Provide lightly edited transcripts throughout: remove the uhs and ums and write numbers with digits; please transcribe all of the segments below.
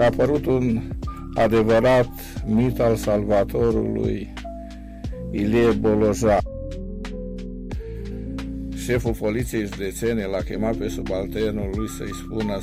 a apărut un adevărat mit al salvatorului Ilie Bolojan. Șeful poliției județene l-a chemat pe subalternul lui să-i spună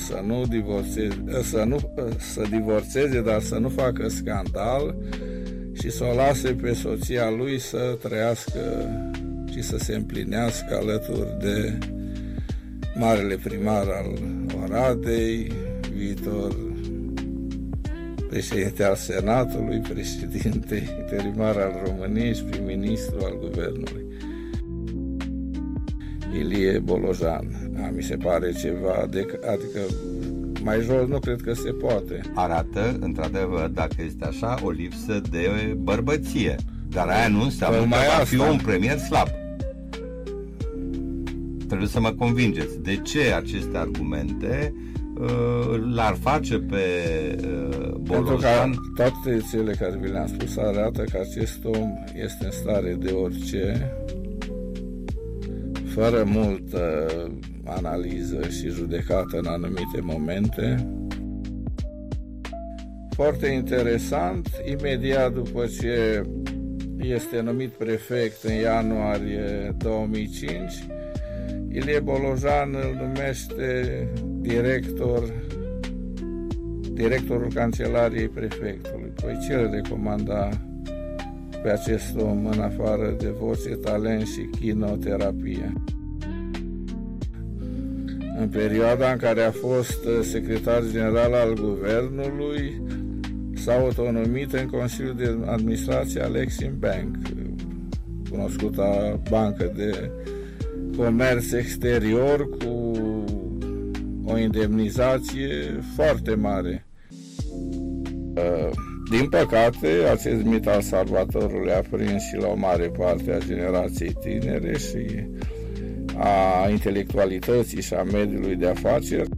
să divorțeze, dar să nu facă scandal și să o lase pe soția lui să trăiască și să se împlinească alături de marele primar al Oradei, viitor președinte al Senatului, președinte interimar al României și prim-ministru al guvernului. Ilie Bolojan. Mi se pare ceva, adică mai jos nu cred că se poate. Arată, într-adevăr, dacă este așa, o lipsă de bărbăție. Dar aia nu înseamnă că va fi un premier slab. Trebuie să mă convingeți. De ce aceste argumente l-ar face pe Bolojan? Pentru că toate cele care vi le-am spus arată că acest om este în stare de orice, fără multă analiză și judecată în anumite momente. Foarte interesant, imediat după ce este numit prefect în ianuarie 2005, Ilie Bolojan îl numește directorul Cancelariei Prefectului. Păi ce îl recomanda pe acest om în afară de voce, talent și chinoterapie? În perioada în care a fost secretar general al guvernului, s-a autonomit în Consiliul de Administrație al Exim Bank, cunoscuta bancă de comerț exterior, cu o indemnizație foarte mare. Din păcate, acest mit al salvatorului a prins și la o mare parte a generației tinere și a intelectualității și a mediului de afaceri.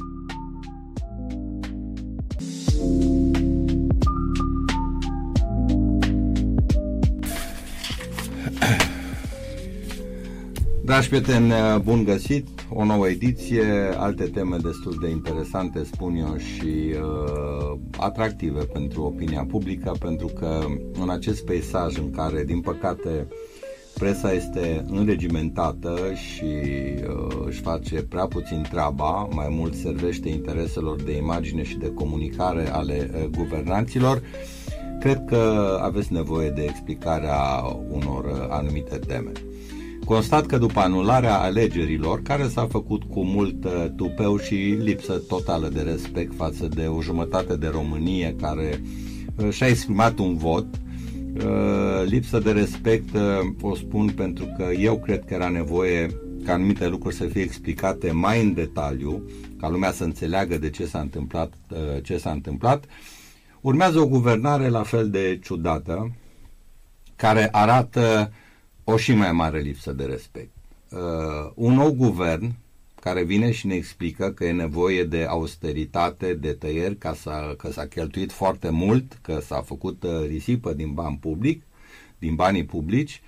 Dragi prieteni, bun găsit! O nouă ediție, alte teme destul de interesante, spun eu, și atractive pentru opinia publică, pentru că în acest peisaj în care, din păcate, presa este înregimentată și își face prea puțin treaba, mai mult servește intereselor de imagine și de comunicare ale guvernanților, cred că aveți nevoie de explicarea unor anumite teme. Constat că după anularea alegerilor, care s-a făcut cu mult tupeu și lipsă totală de respect față de o jumătate de Românie care și-a exprimat un vot, lipsă de respect, o spun pentru că eu cred că era nevoie ca anumite lucruri să fie explicate mai în detaliu, ca lumea să înțeleagă de ce s-a întâmplat. Urmează o guvernare la fel de ciudată, care arată o și mai mare lipsă de respect. Un nou guvern care vine și ne explică că e nevoie de austeritate, de tăieri, că s-a cheltuit foarte mult, că s-a făcut risipă din banii publici.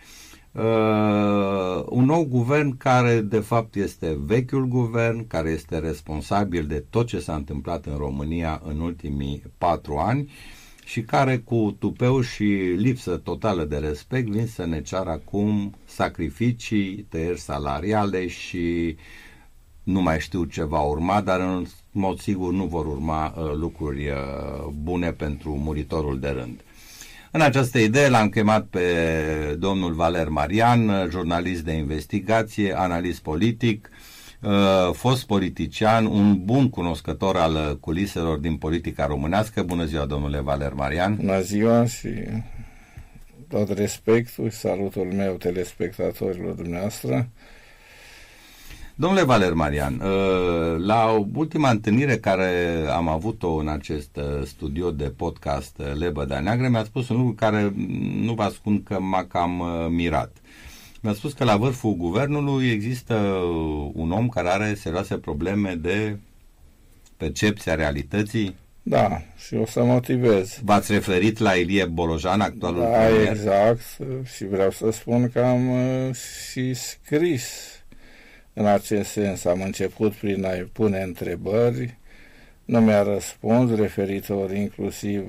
Un nou guvern care de fapt este vechiul guvern, care este responsabil de tot ce s-a întâmplat în România în ultimii 4 ani și care cu tupeu și lipsă totală de respect vin să ne ceară acum sacrificii, tăieri salariale și nu mai știu ce va urma, dar în mod sigur nu vor urma lucruri bune pentru muritorul de rând. În această idee l-am chemat pe domnul Valer Marian, jurnalist de investigație, analist politic, fost politician, un bun cunoscător al culiselor din politica românească. Bună ziua, domnule Valer Marian! Bună ziua și tot respectul și salutul meu telespectatorilor dumneavoastră. Domnule Valer Marian, la ultima întâlnire care am avut-o în acest studio de podcast Lebăda Neagră, mi-a spus un lucru care nu vă ascund că m-a cam mirat. Mi-a spus că la vârful guvernului există un om care are serioase probleme de percepția realității. Da, și o să motivez. V-ați referit la Ilie Bolojan, actualul premier? Exact, și vreau să spun că am și scris în acest sens. Am început prin a-i pune întrebări nu mi-a răspuns, referitor inclusiv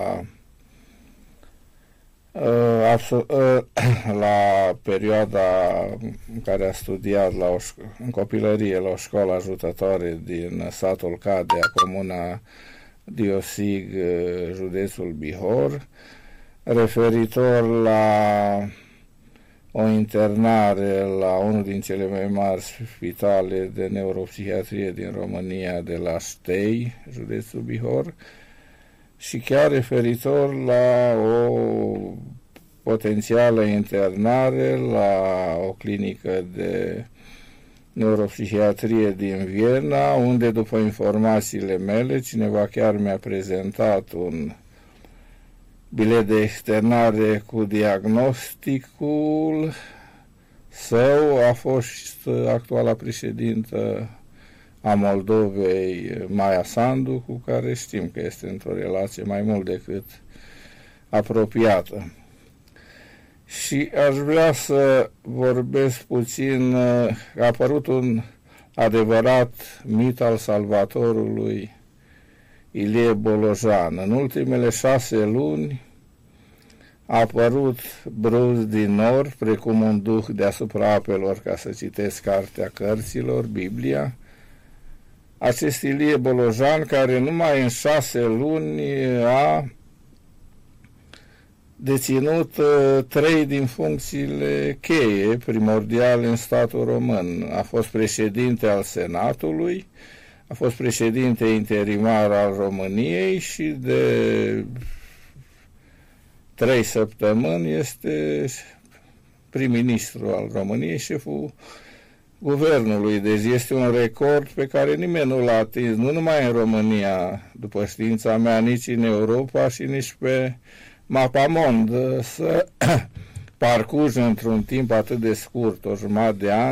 la perioada în care a studiat în copilărie la o școală ajutătoare din satul Cadea, comuna Diosig, județul Bihor, referitor la o internare la unul din cele mai mari spitale de neuropsihiatrie din România, de la Stei, județul Bihor, și chiar referitor la o potențială internare la o clinică de neuropsihiatrie din Viena, unde, după informațiile mele, cineva chiar mi-a prezentat un bilet de externare cu diagnosticul său. A fost actuala președintă a Moldovei, Maia Sandu, cu care știm că este într-o relație mai mult decât apropiată. Și aș vrea să vorbesc puțin, a apărut un adevărat mit al salvatorului Ilie Bolojan. În ultimele 6 luni a apărut brusc din nor, precum un duh deasupra apelor, ca să citesc cartea cărților, Biblia, acest Ilie Bolojan, care numai în 6 luni a deținut 3 din funcțiile cheie, primordiale în statul român. A fost președinte al Senatului, a fost președinte interimar al României și de 3 săptămâni este prim-ministru al României, șeful guvernului. Deci este un record pe care nimeni nu l-a atins, nu numai în România, după știința mea, nici în Europa și nici pe mapamond. Să parcurgi într-un timp atât de scurt, o jumătate de an,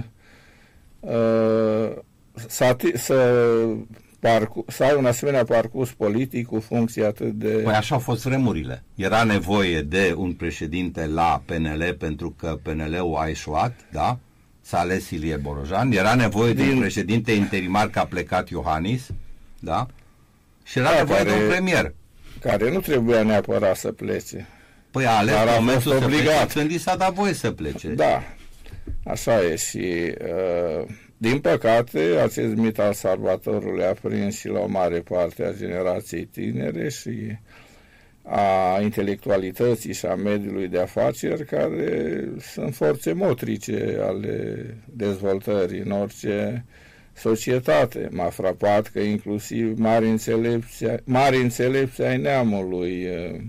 să ai un asemenea parcurs politic cu funcții atât de... Păi așa au fost vremurile. Era nevoie de un președinte la PNL pentru că PNL-ul a eșuat, da? S-a ales Ilie Bolojan. Era nevoie de un președinte interimar, că a plecat Iohannis, da? Și era nevoie de un premier. Care nu trebuia neapărat să plece. Păi a ales momentul să plece când i s-a dat voie să plece. Da, așa e. Și din păcate, acest mit al salvatorului a prins și la o mare parte a generației tinere și a intelectualității și a mediului de afaceri, care sunt forțe motrice ale dezvoltării în orice societate. M-a frapat că inclusiv mari înțelepți ai neamului,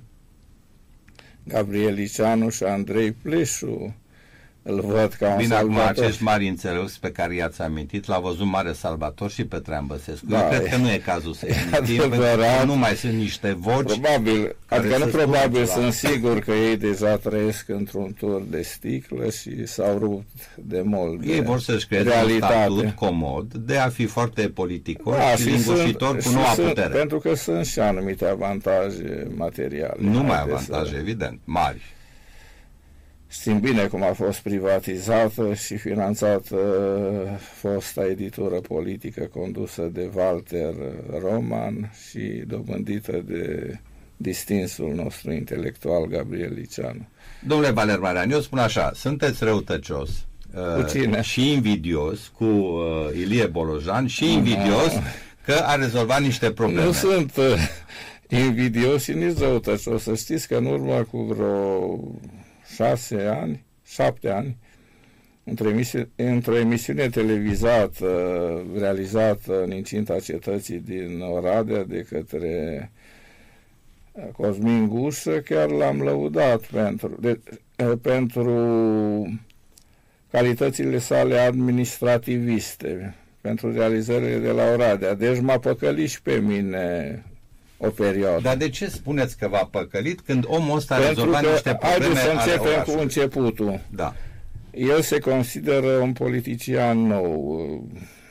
Gabriel Liceanu și Andrei Pleșu, îl văd ca un bine, salvator. Acum acești mari înțelepți pe care i-ați amintit, l-a văzut mare salvator și pe Traian Băsescu. Da, eu cred că nu e cazul să-i amintim, pentru că nu mai sunt niște voci. Probabil, adică nu probabil, sunt sigur că ei deja trăiesc într-un tur de sticlă și s-au rupt de mult. Ei vor să-și creeze un statut comod de a fi foarte politicoși, da, și lingușitori cu noua putere. Pentru că sunt și anumite avantaje materiale. Numai avantaje, evident, mari. Știm bine cum a fost privatizată și finanțată fosta editură politică condusă de Walter Roman și dobândită de distinsul nostru intelectual Gabriel Liceanu. Domnule Valer Marian, eu spun așa, sunteți răutăcios și invidios cu Ilie Bolojan și invidios că a rezolvat niște probleme. Nu sunt invidios și nici răutăcios. Să știți că în urmă cu vreo 7 ani, într-o emisiune televizată realizată în incinta cetății din Oradea de către Cosmin Gușă, chiar l-am lăudat pentru calitățile sale administrativiste, pentru realizările de la Oradea. Deci m-a păcălit și pe mine o perioadă. Dar de ce spuneți că v-a păcălit când omul ăsta a rezolvat niște probleme? Haideți să începem cu începutul. Da. El se consideră un politician nou,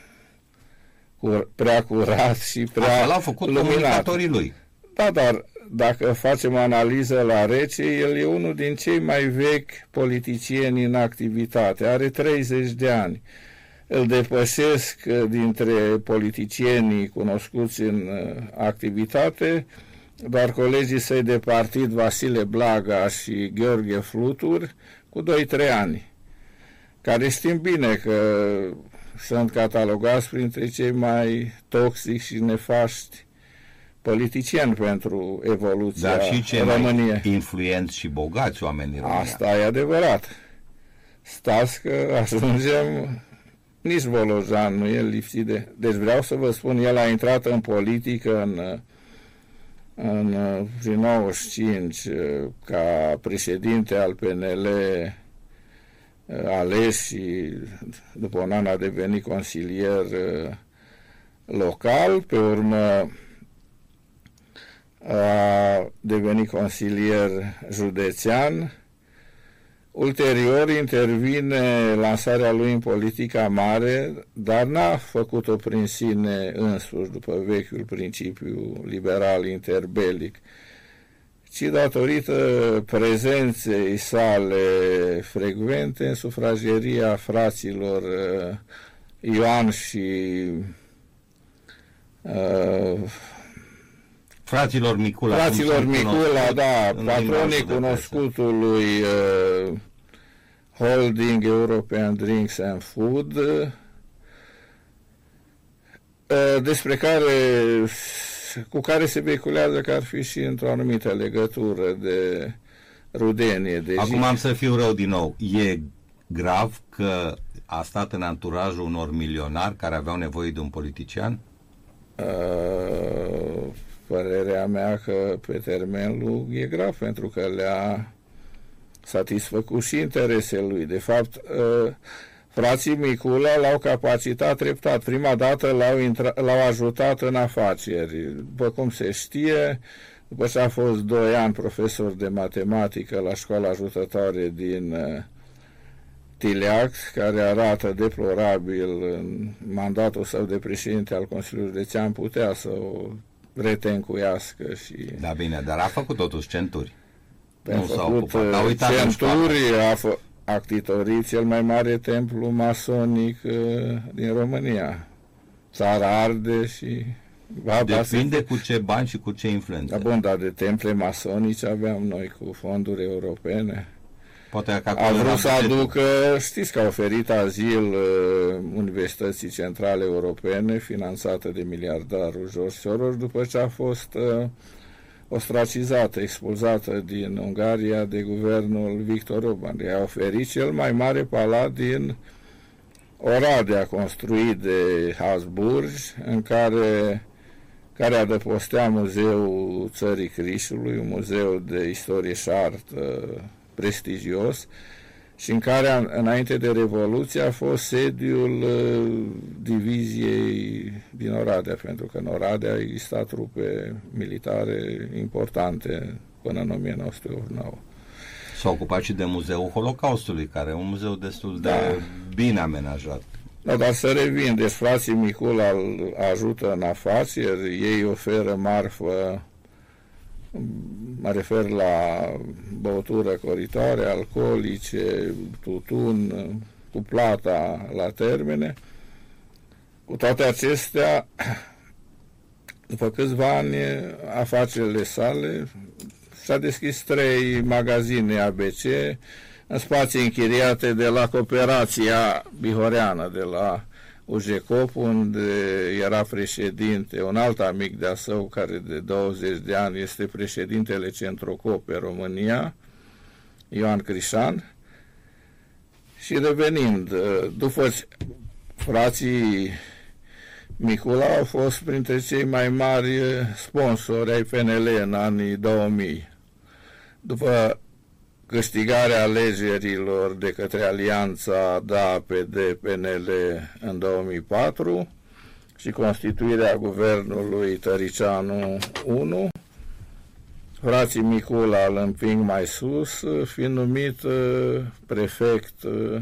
prea curat și prea asta l-au făcut comunicatorii lui. Da, dar dacă facem analiză la rece, el e unul din cei mai vechi politicieni în activitate. Are 30 de ani. îl depășesc dintre politicienii cunoscuți în activitate doar colegii săi de partid Vasile Blaga și Gheorghe Flutur cu 2-3 ani, care știm bine că sunt catalogați printre cei mai toxici și nefaști politicieni pentru evoluția Dar și cei României. mai influenți și bogați oameni în România. Asta e adevărat. Stați că ajungem, nici Bolojan nu e lipsit de... Deci vreau să vă spun, el a intrat în politică în 95 ca președinte al PNL ales și după un an a devenit consilier local, pe urmă a devenit consilier județean. Ulterior intervine lansarea lui în politica mare, dar n-a făcut-o prin sine însuși, după vechiul principiu liberal interbelic, ci datorită prezenței sale frecvente în sufrageria fraților Ioan și Fraților Micula. Fraților Micula, da, patronii cunoscutului Holding European Drinks and Food, cu care se vehiculează că ar fi și într-o anumită legătură de rudenie. Acum am să fiu rău din nou. E grav că a stat în anturajul unor milionari care aveau nevoie de un politician? Părerea mea că pe termen lung e grav, pentru că le-a satisfăcut și interesele lui. De fapt, frații Micula l-au capacitat treptat. Prima dată l-au ajutat în afaceri. După cum se știe, după ce a fost 2 ani profesor de matematică la școala ajutătoare din Tileac, care arată deplorabil în mandatul său de președinte al Consiliului Județean, putea să o retencuiască și... Da, bine, dar a făcut totuși centuri. Nu s-a ocupat. A uitat centuri, a actitorit cel mai mare templu masonic din România. Țara arde și... Depinde cu ce bani și cu ce influență. Da, bun, dar de temple masonice aveam noi cu fonduri europene. Poate a vrut să aducă, știți că a oferit azil Universității Centrale Europene, finanțată de miliardarul George Soros, după ce a fost ostracizată, expulzată din Ungaria de guvernul Victor Orban. I-a oferit cel mai mare palat din Oradea, construit de Habsburg, în care adăpostea Muzeul Țării Crișului, un muzeu de istorie și artă prestigios, și în care, înainte de Revoluție, a fost sediul diviziei din Oradea, pentru că în Oradea exista trupe militare importante până în 1989. S-a ocupat și de Muzeul Holocaustului, care e un muzeu destul de bine amenajat. Da, dar să revin, deci frații Micula îl ajută în afaceri, ei oferă marfă, mă refer la băutură coritoare, alcoolice, tutun, cu plata la termene. Cu toate acestea, după câțiva ani, afacerile sale, s-a deschis 3 magazine ABC în spații închiriate de la Cooperația Bihoreană, de la UJCOP, unde era președinte un alt amic de-a său, care de 20 de ani este președintele Centrocop pe România, Ioan Crișan. Și revenind, după ce frații Micula au fost printre cei mai mari sponsori ai PNL în anii 2000. După câștigarea alegerilor de către alianța DA-PD-PNL în 2004 și constituirea guvernului Tăricianu 1, frații Micula îl împing mai sus, fiind numit prefect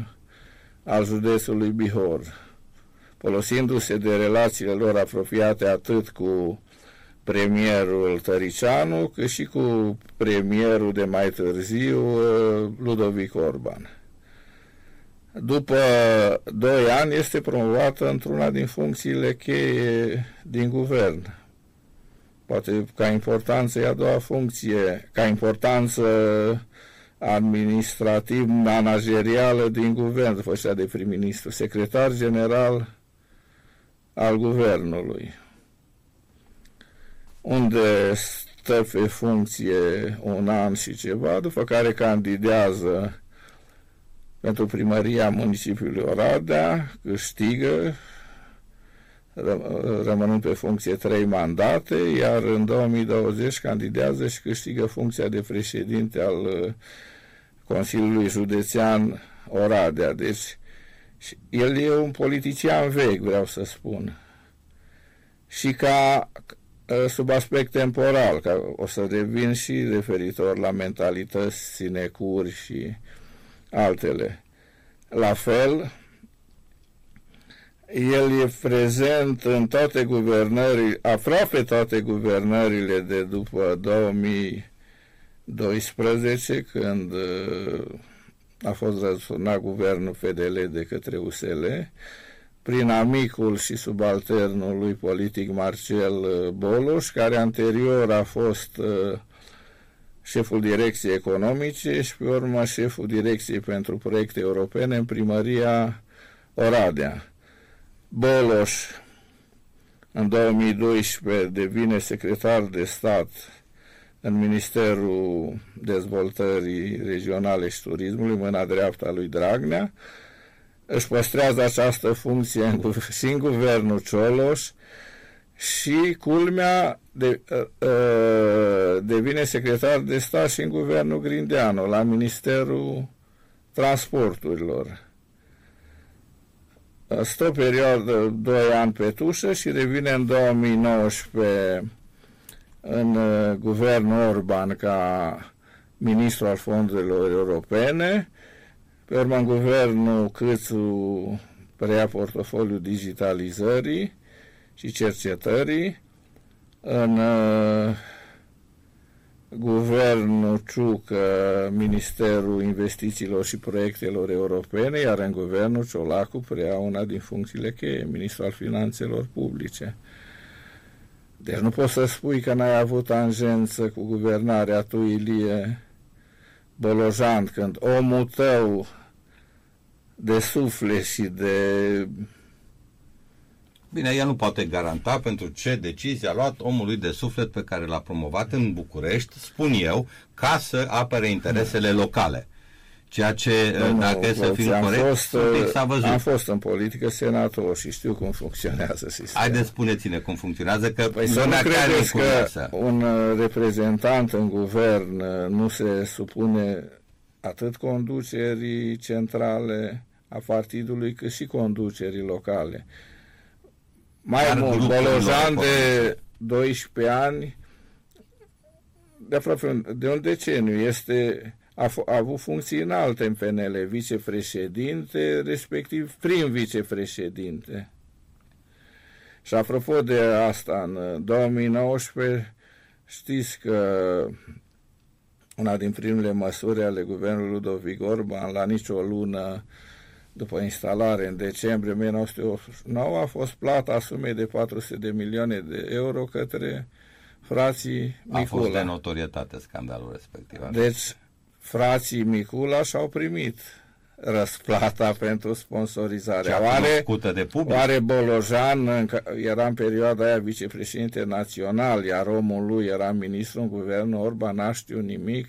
al județului Bihor, folosindu-se de relațiile lor apropiate atât cu premierul Tăricianu, cât și cu premierul de mai târziu, Ludovic Orban. după 2 ani este promovată într-una din funcțiile cheie din guvern. Poate ca importanță e a doua funcție, ca importanță administrativ-managerială din guvern, după cea de prim-ministru, secretar general al guvernului, unde stă pe funcție 1 an și ceva, după care candidează pentru primăria municipiului Oradea, câștigă, rămânând pe funcție 3 mandate, iar în 2020 candidează și câștigă funcția de președinte al Consiliului Județean Oradea. Deci, el e un politician vechi, vreau să spun. Și ca sub aspect temporal, că o să revin și referitor la mentalități, sinecuri și altele. La fel, el e prezent în toate guvernările, aproape toate guvernările de după 2012, când a fost răsturnat guvernul FDL de către USL, prin amicul și subalternul lui politic Marcel Boloș, care anterior a fost șeful direcției economice și pe urmă șeful direcției pentru proiecte europene în primăria Oradea. Boloș în 2012 devine secretar de stat în Ministerul Dezvoltării Regionale și Turismului, mâna dreaptă a lui Dragnea. Își păstrează această funcție și în guvernul Cioloș și, culmea, devine secretar de stat și în guvernul Grindeanu, la Ministerul Transporturilor. Stă o perioadă, 2 ani pe tușă și revine în 2019 în guvernul Orban ca ministru al fondurilor europene. Pe urmă, în guvernul Câțu preia portofoliul digitalizării și cercetării. În guvernul Ciucă, Ministerul Investițiilor și Proiectelor Europene, iar în guvernul Ciolacu preia una din funcțiile cheie, ministrul al Finanțelor Publice. Deci nu poți să spui că n-ai avut tangență cu guvernarea tu, Ilie Bolojan, când omul tău de suflet și de... Bine, el nu poate garanta pentru ce decizie a luat omul lui de suflet pe care l-a promovat în București, spun eu, ca să apere interesele locale. Ceea ce, dacă e să fim corect, s-a văzut. Am fost în politică senator și știu cum funcționează sistemul. Haideți, spuneți-ne cum funcționează, că păi să nu credeți că un reprezentant în guvern nu se supune atât conducerii centrale a partidului, cât și conducerii locale. Mai mult, Bolojan de 12 ani, de aproape de un deceniu, a avut funcții înalte în PNL, vicepreședinte, respectiv prim vicepreședinte. Și apropo de asta, în 2019, știți că una din primele măsuri ale guvernului Ludovic Orban, la nicio lună după instalare, în decembrie 1989, a fost plata sumei de 400 de milioane de euro către frații Micula. A fost de notorietate scandalul respectiv. Deci, frații Micula și-au primit răsplata pentru sponsorizare. Oare Bolojan era în perioada aia vicepreședinte național, iar omul lui era ministru în guvernul Orban, n-a știut nimic.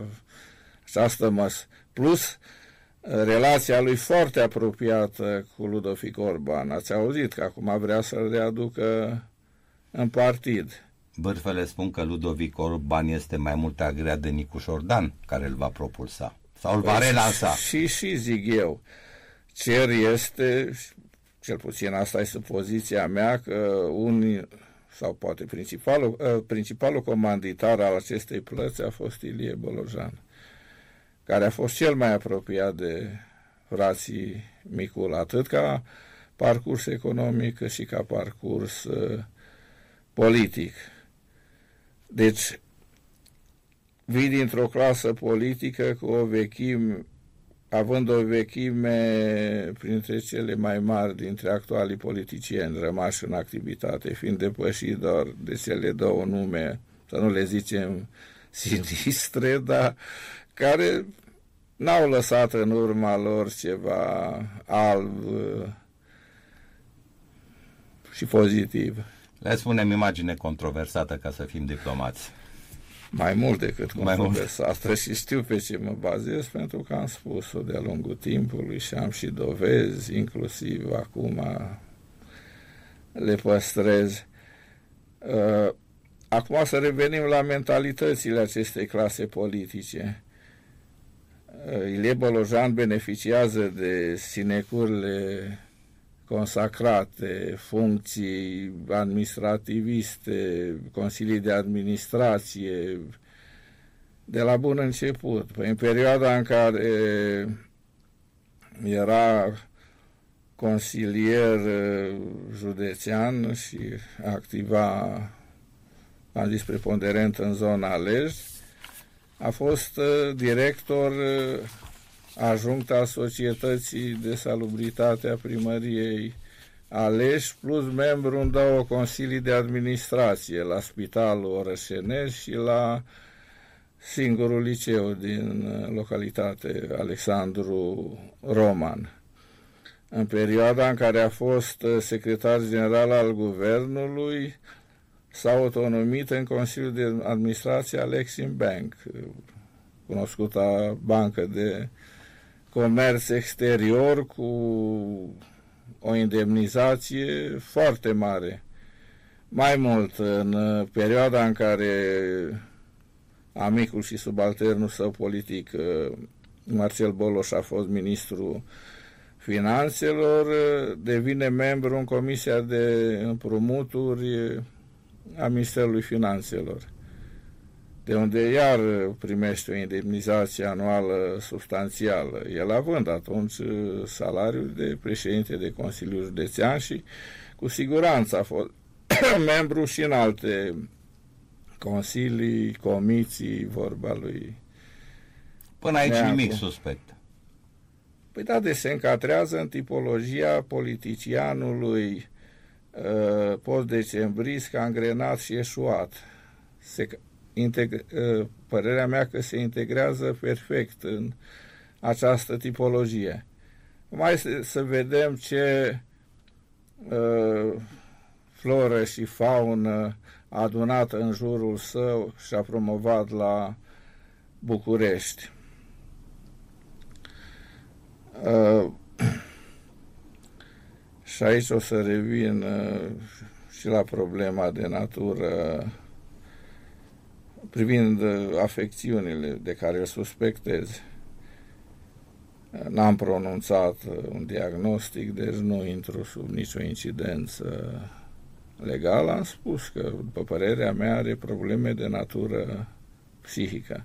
Plus, relația lui foarte apropiată cu Ludovic Orban. Ați auzit că acum vrea să-l readucă în partid. Bârfele spun că Ludovic Orban este mai mult agreat de Nicu Șordan, care îl va propulsa sau îl va relansa. Și zic eu, cer este, cel puțin asta este poziția mea, că unii, sau poate principalul comanditar al acestei plăți a fost Ilie Bolojan, care a fost cel mai apropiat de frații Micula, atât ca parcurs economic, cât și ca parcurs politic. Deci, vii dintr-o clasă politică cu o vechime având o vechime printre cele mai mari dintre actualii politicieni rămași în activitate, fiind depășit doar de cele două nume, să nu le zicem sinistre, dar care n-au lăsat în urma lor ceva alb și pozitiv. Le spunem imagine controversată, ca să fim diplomați. Mai mult decât controversată și știu pe ce mă bazez, pentru că am spus-o de-a lungul timpului și am și dovezi, inclusiv acum le păstrez. Acum să revenim la mentalitățile acestei clase politice. Ilie Bolojan beneficiază de sinecurile consacrate, funcții administrativiste, consilii de administrație, de la bun început. Păi în perioada în care era consilier județean și activa, am zis, preponderent în zona Lej, a fost director ajunct al Societății de Salubritate a Primăriei Aleși, plus membru în două consilii de administrație, la Spitalul Orășenești și la singurul liceu din localitate, Alexandru Roman. În perioada în care a fost secretar general al guvernului, s-a autonomit în Consiliul de Administrație al Exim Bank, cunoscuta bancă de comerț exterior, cu o indemnizație foarte mare. Mai mult, în perioada în care amicul și subalternul său politic, Marcel Boloș, a fost ministru finanțelor, devine membru în Comisia de Împrumuturi a Ministerului Finanțelor, de unde iar primește o indemnizație anuală substanțială, el având atunci salariul de președinte de Consiliul Județean și cu siguranță a fost membru și în alte consilii, comisii, vorba lui. Până aici Neacu. Nimic suspect. Păi da, de se încadrează în tipologia politicianului post-decembrist, angrenat și eșuat. Părerea mea că se integrează perfect în această tipologie. Mai să vedem ce floră și faună adunată în jurul său și a promovat la București. Și aici o să revin și la problema de natură privind afecțiunile de care îl suspectez. N-am pronunțat un diagnostic, deci nu intru sub nicio incidență legală. Am spus că, după părerea mea, are probleme de natură psihică.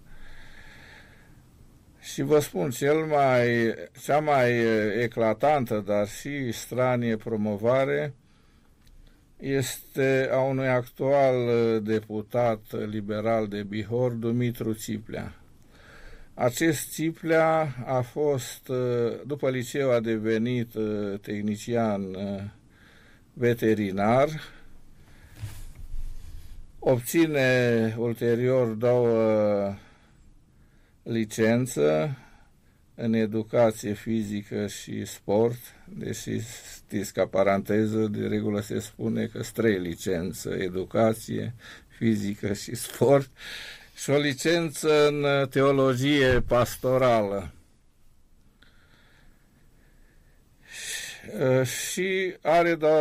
Și vă spun, cea mai eclatantă, dar și stranie promovare este a unui actual deputat liberal de Bihor, Dumitru Țiplea. Acest Țiplea a fost, după liceu a devenit tehnician veterinar, obține ulterior 2 licență în educație fizică și sport, deși știți, ca paranteză, de regulă se spune că 3 licențe, educație fizică și sport, și o licență în teologie pastorală. Și are doar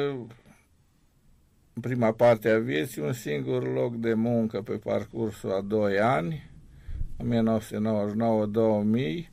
în prima parte a vieții un singur loc de muncă pe parcursul a 2 ani, 1999-2000,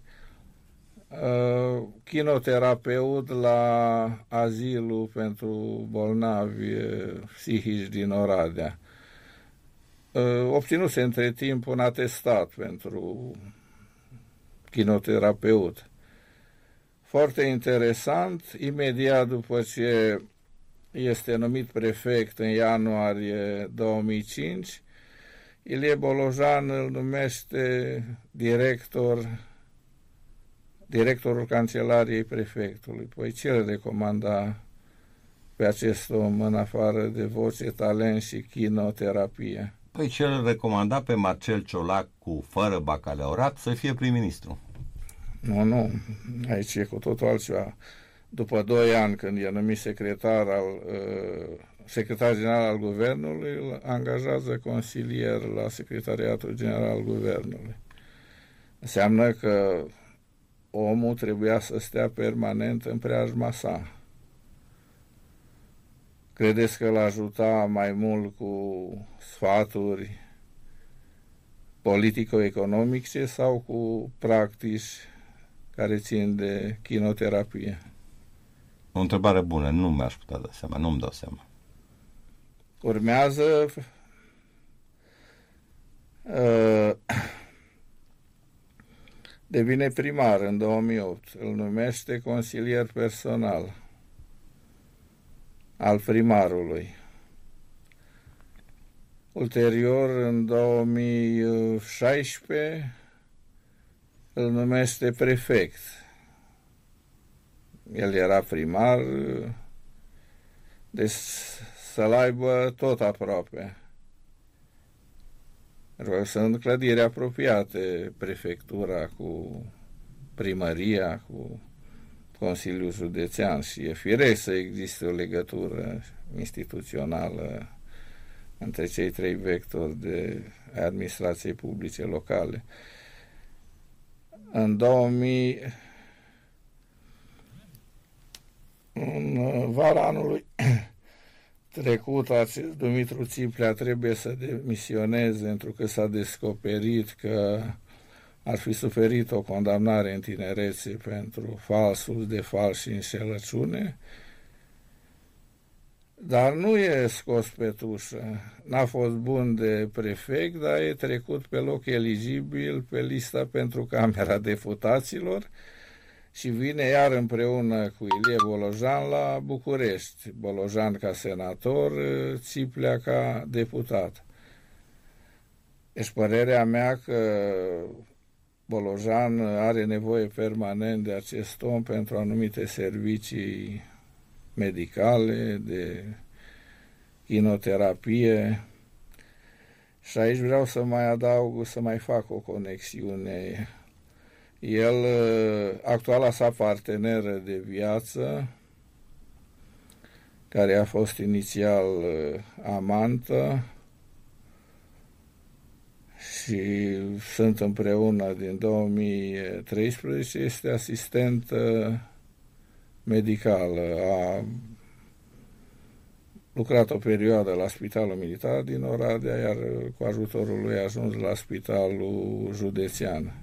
chinoterapeut la azilul pentru bolnavi psihici din Oradea. Obținuse între timp un atestat pentru chinoterapeut. Foarte interesant, imediat după ce este numit prefect în ianuarie 2005, Ilie Bolojan îl numește director directorul Cancelariei Prefectului. Păi ce îl recomanda pe acest om în afară de voce, talent și chinoterapie? Păi ce îl recomanda pe Marcel Ciolac cu fără bacalaureat să fie prim-ministru? Nu, aici e cu totul altceva. După 2 ani, când e numit secretar general al Guvernului, îl angajează consilier la Secretariatul General al Guvernului. Înseamnă că omul trebuia să stea permanent în preajma sa. Credeți că l-a ajuta mai mult cu sfaturi politico-economice sau cu practici care țin de chinoterapie? O întrebare bună, nu mi-aș putea da seama, nu-mi dau seama. Urmează devine primar în 2008, îl numește consilier personal al primarului. Ulterior, în 2016, îl numește prefect. El era primar, deci să-l aibă tot aproape. Sunt clădiri apropiate, prefectura cu primăria, cu Consiliul Județean și e firesc să existe o legătură instituțională între cei 3 vectori de administrației publice locale. În vara anului trecut, acest Dumitru Țiplea trebuie să demisioneze pentru că s-a descoperit că ar fi suferit o condamnare în tinerețe pentru falsul de fals și înșelăciune, dar nu e scos pe tușă. N-a fost bun de prefect, dar e trecut pe loc eligibil pe lista pentru Camera Deputaților și vine iar împreună cu Ilie Bolojan la București. Bolojan ca senator, Țiplea ca deputat. Deci părerea mea că Bolojan are nevoie permanent de acest om pentru anumite servicii medicale, de chinoterapie. Și aici vreau să mai adaug, să mai fac o conexiune. El, actuala sa parteneră de viață, care a fost inițial amantă, și sunt împreună din 2013, este asistentă medicală. A lucrat o perioadă la Spitalul Militar din Oradea, iar cu ajutorul lui a ajuns la Spitalul Județean.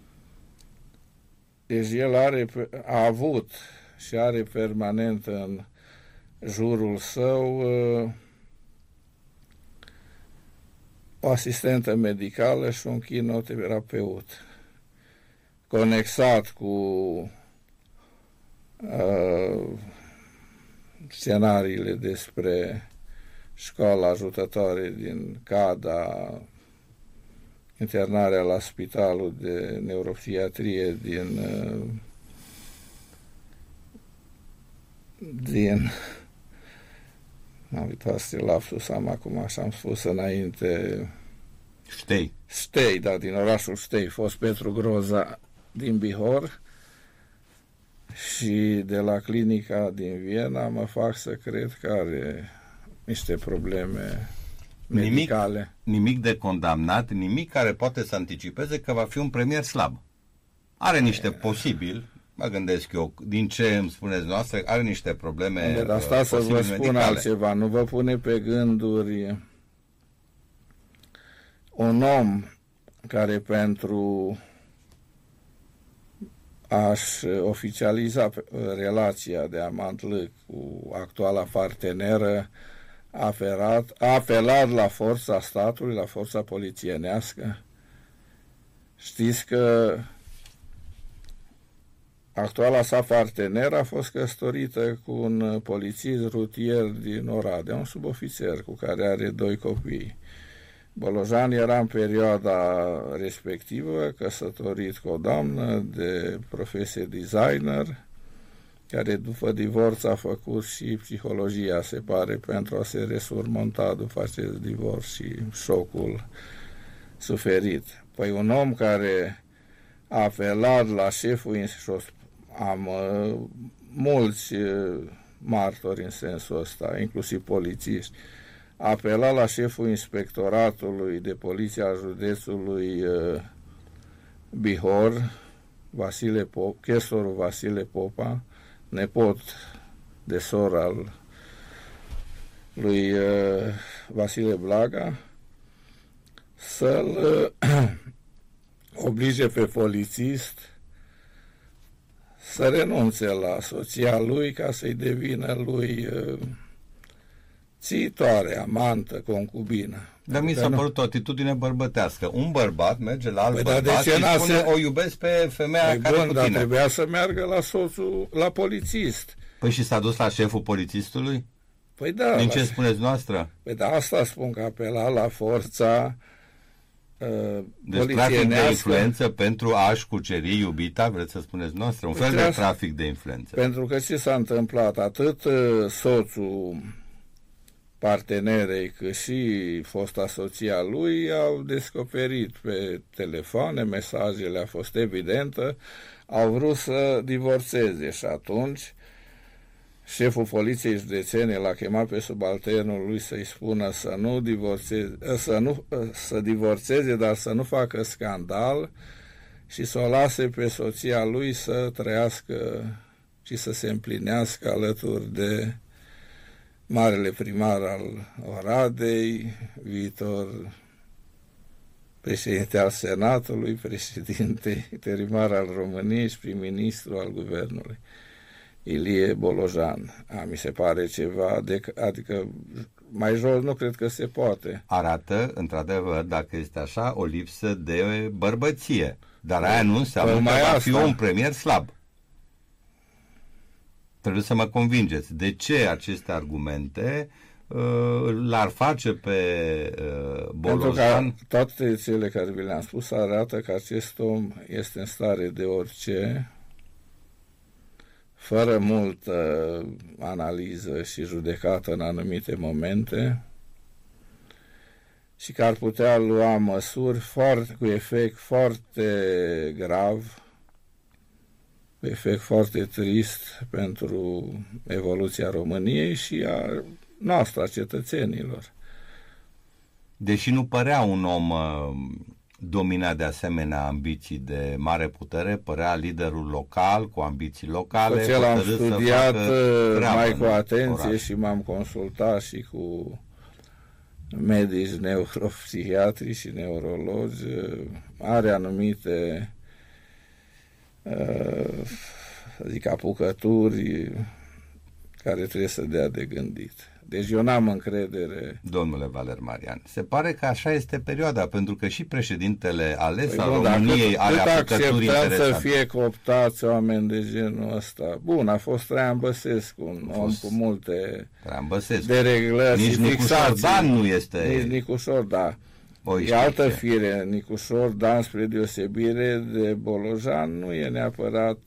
Deci el a avut și are permanent în jurul său o asistentă medicală și un chinoterapeut, conexat cu scenariile despre școala ajutătoare din CADA, internarea la Spitalul de Neuropsihiatrie din am uitat să lapsus am acum, așa am spus înainte. Stei, da, din orașul Stei, fost Petru Groza din Bihor, și de la clinica din Viena mă fac să cred că are niște probleme medicale. Nimic de condamnat, nimic care poate să anticipeze că va fi un premier slab. Are niște posibil, mă gândesc eu, din ce îmi spuneți noastră, are niște probleme. Dar stați să vă spun medicale. Altceva, nu vă pune pe gânduri un om care pentru a-și oficializa relația de amant-lâc cu actuala parteneră a apelat la forța statului, la forța polițienească. Știți că actuala sa parteneră a fost căsătorită cu un polițist rutier din Oradea, un subofițer cu care are 2 copii. Bolojan era în perioada respectivă căsătorit cu o doamnă de profesie designer, care după divorț a făcut și psihologia, se pare, pentru a se resurmonta după acest divorț și șocul suferit. Păi un om care a apelat la șeful, am mulți martori în sensul ăsta, inclusiv polițiști, a apelat la șeful inspectoratului de poliție al județului Bihor, chestorul Vasile Popa, nepot de sor al lui Vasile Blaga, să-l oblige pe polițist să renunțe la soția lui ca să-i devină lui țitoare, amantă, concubină. Dar mi s-a părut o atitudine bărbătească. Un bărbat merge la alt bărbat și spune, o iubesc pe femeia care cu tine. Trebuia să meargă la soțul, la polițist. Păi și s-a dus la șeful polițistului? Păi da. Din ce spuneți noastră? Păi da, asta spun, că apela la forța deci trafic de influență pentru a-și cuceri iubita, vreți să spuneți noastră? Un fel de trafic de influență. Pentru că ce s-a întâmplat? Atât soțul partenerei cât și fosta soția lui au descoperit pe telefoane, mesajele a fost evidentă, au vrut să divorțeze și atunci șeful poliției județene l-a chemat pe subalternul lui să-i spună să nu divorțeze, să divorțeze, dar să nu facă scandal și să o lase pe soția lui să trăiască și să se împlinească alături de marele primar al Oradei, viitor președinte al Senatului, președinte interimar al României și prim-ministru al guvernului, Ilie Bolojan. Mi se pare ceva, adică mai jos nu cred că se poate. Arată, într-adevăr, dacă este așa, o lipsă de bărbăție. Dar aia nu înseamnă că va fi un premier slab. Trebuie să mă convingeți. De ce aceste argumente l-ar face pe Bolojan? Pentru că toate cele care vi le-am spus arată că acest om este în stare de orice, fără multă analiză și judecată în anumite momente, și că ar putea lua măsuri cu efect foarte grav, cu efect foarte trist pentru evoluția României și a noastră, a cetățenilor. Deși nu părea un om dominat de asemenea ambiții de mare putere, părea liderul local, cu ambiții locale. Ce l-am studiat mai cu atenție și m-am consultat și cu medici neuropsihiatri și neurologi, are anumite zic apucături care trebuie să dea de gândit. Deci eu n-am încredere. Domnule Valer Marian, se pare că așa este perioada, pentru că și președintele ales al României are apucături interesante. Să fie cooptați oameni de genul ăsta. Bun, a fost Traian Băsescu, un om cu multe dereglări și fixații. Nici Dan nu este. Nici Nicușor, da. E altă fire. Nicușor Dan, spre deosebire de Bolojan, nu e neapărat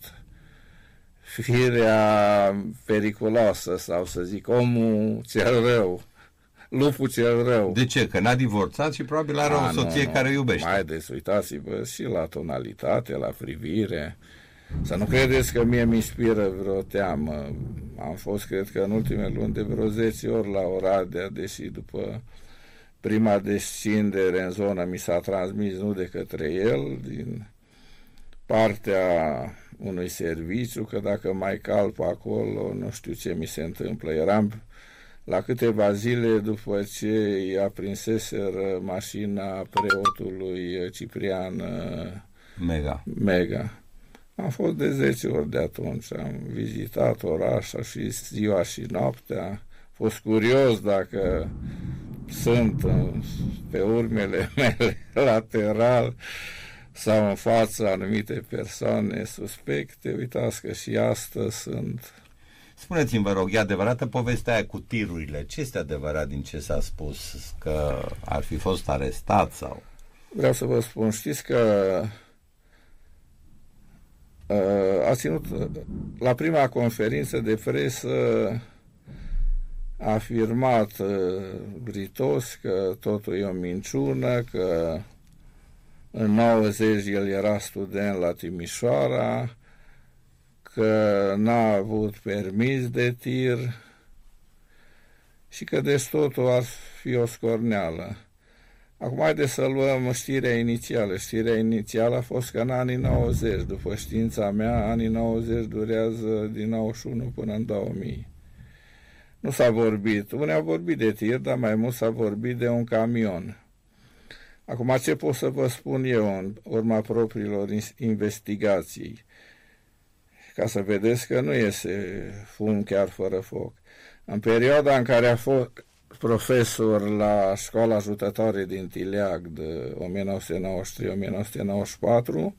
firea periculoasă, sau să zic omul cel rău, lupul cel rău. De ce? Că n-a divorțat și probabil are o soție care iubește. Haideți, uitați-vă și la tonalitate, la privire. Să nu credeți că mie mi inspiră vreo teamă. Am fost, cred că în ultimele luni, de vreo 10 ori la Oradea, deși după prima descindere în zonă mi s-a transmis nu de către el, din partea unui serviciu, că dacă mai calp acolo, nu știu ce mi se întâmplă. Eram la câteva zile după ce i-a prinseseră mașina preotului Ciprian Mega. Am fost de 10 ori de atunci, am vizitat orașul și ziua și noaptea. Am fost curios dacă sunt pe urmele mele lateral sau în fața anumite persoane suspecte. Uitați că și astăzi sunt. Spuneți-mi, vă rog, e adevărată povestea aia cu tirurile? Ce este adevărat din ce s-a spus? Că ar fi fost arestat sau... Vreau să vă spun, știți că a ținut la prima conferință de presă, a afirmat gritos că totul e o minciună, că în 90 el era student la Timișoara, că n-a avut permis de tir și că deci totul ar fi o scorneală. Acum haideți să luăm știrea inițială. Știrea inițială a fost că în anii 90, după știința mea, anii 90 durează din 91 până în 2000. Nu s-a vorbit, unii au vorbit de tir, dar mai mult s-a vorbit de un camion. Acum ce pot să vă spun eu în urma propriilor investigații? Ca să vedeți că nu iese fum chiar fără foc. În perioada în care a fost profesor la școala ajutătoare din Tileag de 1993-1994,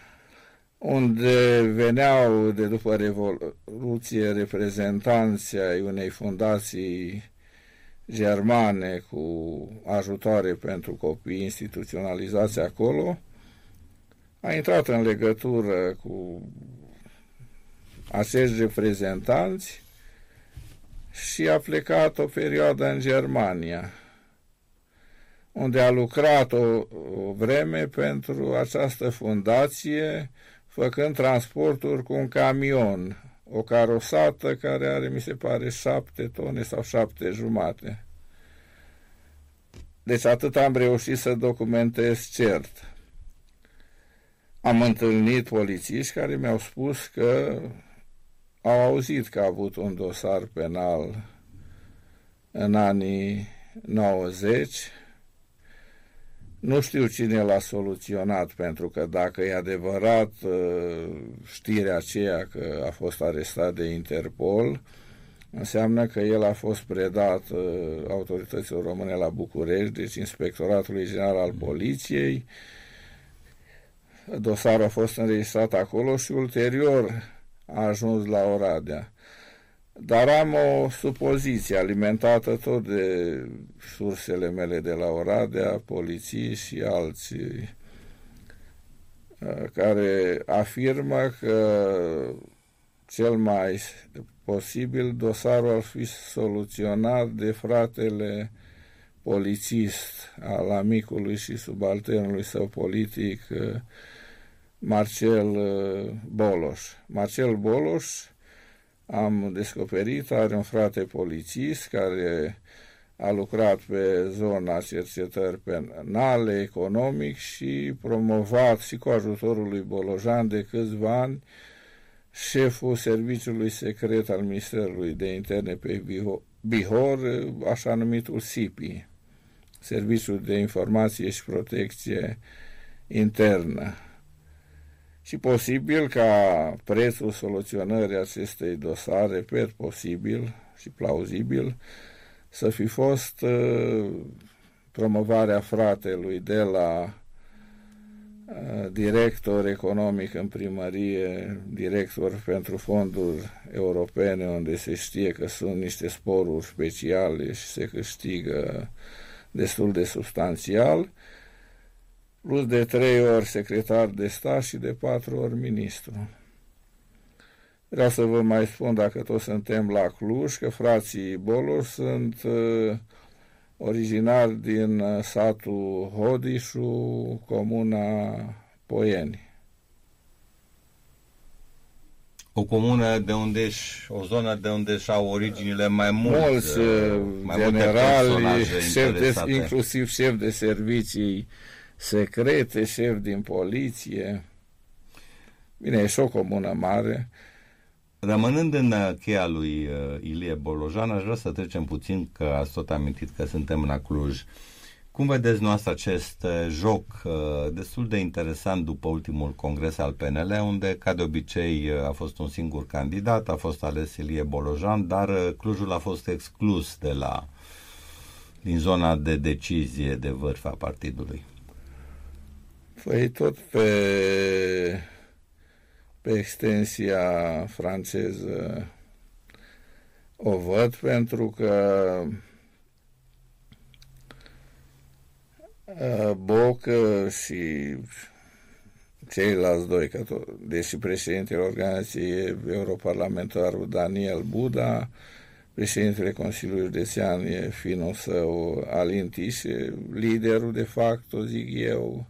unde veneau de după Revoluție reprezentanți ai unei fundații germane cu ajutoare pentru copii instituționalizați acolo, a intrat în legătură cu acești reprezentanți și a plecat o perioadă în Germania, unde a lucrat o vreme pentru această fundație, făcând transporturi cu un camion, o carosată care are, mi se pare, 7 tone sau 7,5. Deci atât am reușit să documentez cert. Am întâlnit polițiști care mi-au spus că au auzit că a avut un dosar penal în anii 90. Nu știu cine l-a soluționat, pentru că dacă e adevărat știrea aceea că a fost arestat de Interpol, înseamnă că el a fost predat autorităților române la București, deci Inspectoratului General al Poliției. Dosarul a fost înregistrat acolo și ulterior a ajuns la Oradea. Dar am o supoziție alimentată tot de sursele mele de la Oradea, poliții și alții, care afirmă că cel mai posibil dosarul ar fi soluționat de fratele polițist al amicului și subalternului său politic, Marcel Boloș. Marcel Boloș, am descoperit, are un frate polițist care a lucrat pe zona cercetări penale, economic și promovat și cu ajutorul lui Bolojan de câțiva ani șeful serviciului secret al Ministerului de Interne pe Bihor, așa numitul SIPI, Serviciul de Informație și Protecție Internă. Și posibil ca prețul soluționării acestei dosare, repet, posibil și plauzibil, să fi fost promovarea fratelui de la director economic în primărie, director pentru fonduri europene, unde se știe că sunt niște sporuri speciale și se câștigă destul de substanțial, plus de 3 ori secretar de stat și de 4 ori ministru. Vreau să vă mai spun, dacă toți suntem la Cluj, că frații Boloș sunt originari din satul Hodișu, comuna Poieni. O comună de unde o zonă de unde au originile mai mulți generali, inclusiv șef de servicii secrete, șef din poliție. Bine, e și o comună mare. Rămânând în cheia lui Ilie Bolojan, aș vrea să trecem puțin, că ați tot amintit că suntem la Cluj. Cum vedeți noastră acest joc destul de interesant după ultimul congres al PNL, unde, ca de obicei, a fost un singur candidat, a fost ales Ilie Bolojan, dar Clujul a fost exclus din zona de decizie de vârf a partidului? Păi tot pe extensia franceză o văd, pentru că Boc și ceilalți doi, că deși președintele organizației e europarlamentarul Daniel Buda, președintele Consiliului Județean e finul său Alin Tișe, liderul de facto, zic eu,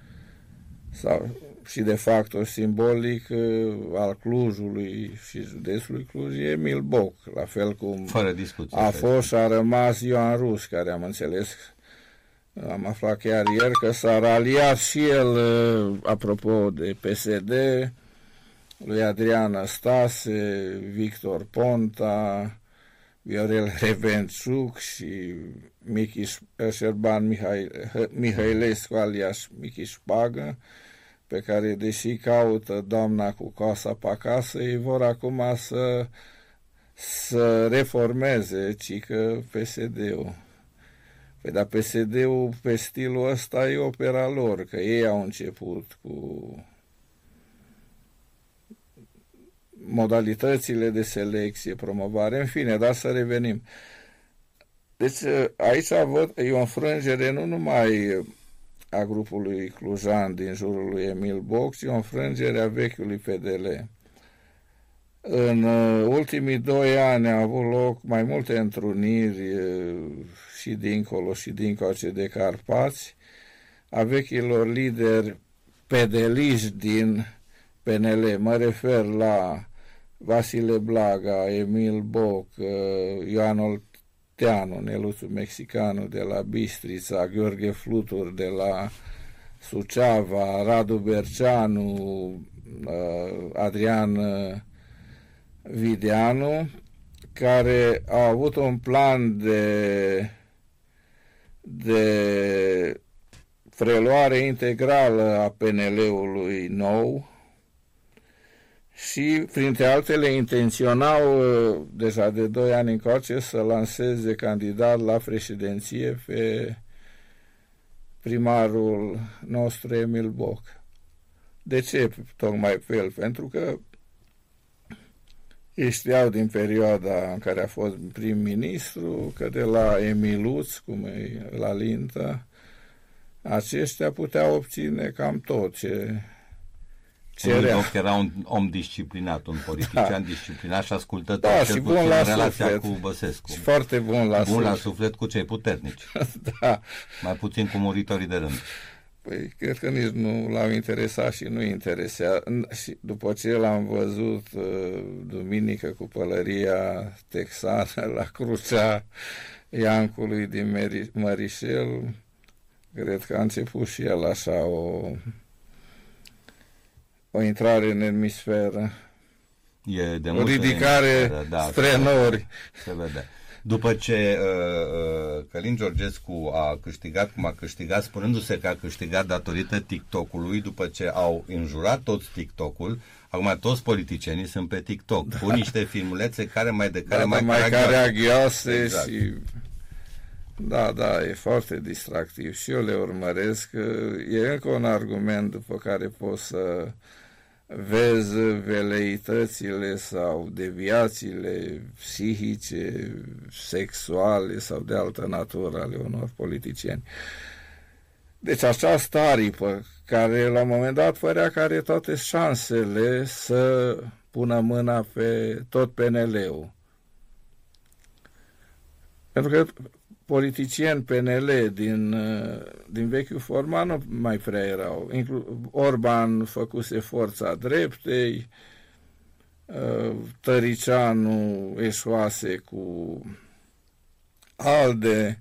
și de facto simbolic al Clujului și județului Cluj e Emil Boc, la fel cum fără discuție, a fost și a rămas Ioan Rus, care am înțeles, am aflat chiar ieri că s-a raliat și el, apropo de PSD, lui Adrian Stase, Victor Ponta, Viorel Revenciuc și Șerban Mihailescu alias Michi Șpagă, pe care, deși caută doamna cu coasa pe acasă, ei vor acum să reformeze cică PSD-ul. Păi, dar PSD-ul pe stilul ăsta e opera lor, că ei au început cu modalitățile de selecție, promovare, în fine, dar să revenim. Deci aici văd, e o înfrângere nu numai a grupului clujan din jurul lui Emil Boc, ci o înfrângere a vechiului PDL. În ultimii 2 ani au avut loc mai multe întruniri și dincolo și dincoace de Carpați a vechilor lideri pedeliști din PNL. Mă refer la Vasile Blaga, Emil Boc, Ioan Olteanu, Neluțu Mexicanu de la Bistrița, Gheorghe Flutur de la Suceava, Radu Berceanu, Adrian Videanu, care au avut un plan de preluare integrală a PNL-ului nou și, printre altele, intenționau deja de 2 ani încoace să lanseze candidat la președinție pe primarul nostru Emil Boc. De ce tocmai pe el? Pentru că ei știau din perioada în care a fost prim-ministru că de la Emiluț, cum e la Lintă, aceștia puteau obține cam tot ce cerea. Boc era un om disciplinat, un politician disciplinat și ascultător, da, cel și puțin bun la relația suflet. cu Băsescu. Și foarte bun la bun la suflet. suflet cu cei puternici. Da. Mai puțin cu muritorii de rând. Păi, cred că nici nu l-au interesat și nu interesa. Și după ce l-am văzut duminică cu pălăria texană la crucea Iancului din Mărișel, cred că a început și el așa o intrare în emisferă, E de o ridicare spre nori. Se vede. După ce Călin Georgescu a câștigat cum a câștigat, spunându-se că a câștigat datorită TikTok-ului, după ce au înjurat toți TikTok-ul, acum toți politicienii sunt pe TikTok, cu niște filmulețe care mai caragioase. Exact. Și da, e foarte distractiv și eu le urmăresc. E încă un argument după care poți să vezi veleitățile sau deviațiile psihice, sexuale sau de altă natură ale unor politicieni. Deci această aripă, care la un moment dat părea că are toate șansele să pună mâna pe tot PNL-ul. Pentru că politicieni PNL din vechiul format nu mai prea erau. Orban făcuse Forța Dreptei, Tăricianu eșuase cu ALDE,